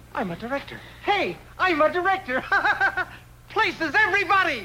I'm a director. Hey, I'm a director. Places everybody.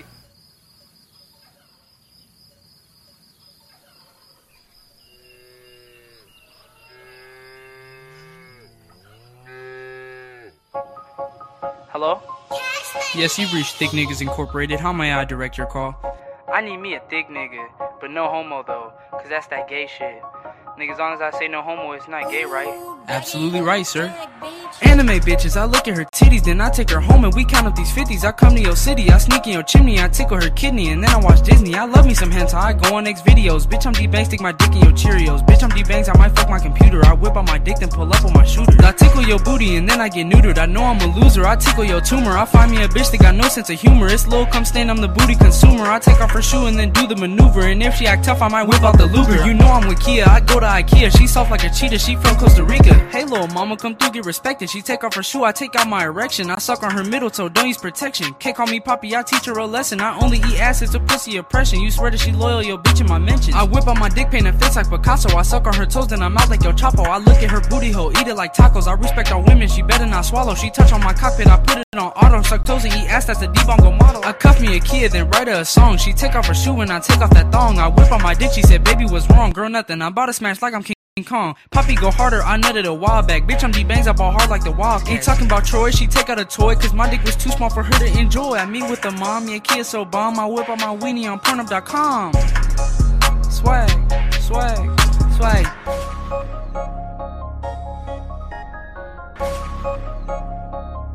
Hello? Yes, you've reached Thick Niggas Incorporated. How may I direct your call? I need me a thick nigga, but no homo though, cause that's that gay shit. Nigga, as long as I say no homo, it's not gay, right? Absolutely right, sir. Anime bitches, I look at her titties, then I take her home and we count up these 50s. I come to your city, I sneak in your chimney, I tickle her kidney, and then I watch Disney. I love me some hentai, I go on X videos. Bitch, I'm D-Bang, stick my dick in your Cheerios. Bitch, I'm D-Bangs, I might fuck my computer. I whip out my dick, then pull up on my shooter. I tickle your booty, and then I get neutered. I know I'm a loser, I tickle your tumor. I find me a bitch that got no sense of humor. It's Lil Come Stain, I'm the booty consumer. I take off her shoe and then do the maneuver, and if she act tough, I might whip out the Luger. You know I'm with Kia, I go to Ikea. She soft like a cheetah, she from Costa Rica. Hey, little mama, come through, get respected. She take off her shoe, I take out my erection. I suck on her middle toe, don't use protection. Can't call me poppy, I teach her a lesson. I only eat ass, it's a pussy oppression. You swear that she loyal, yo bitch in my mentions. I whip out my dick, paint and fits like Picasso. I suck on her toes, then I'm out like yo Chapo. I look at her booty hole, eat it like tacos. I respect all women, she better not swallow. She touch on my cockpit, I put it on auto. Suck toes and eat ass, that's a D-bongo model. I cuff me a Kia, then write her a song. She take off her shoe and I take off that thong. I whip on my dick, she said, baby, what's wrong? Girl, nothing, I'm about to smash like I'm King Kong. Poppy go harder, I nutted a while back. Bitch, I'm D-Bangs, I ball hard like the Wildcats. Ain't talking about Troy, she take out a toy, cause my dick was too small for her to enjoy. I meet with the mom, yeah, kid so bomb. I whip out my weenie on Pornhub.com. Swag, swag, swag.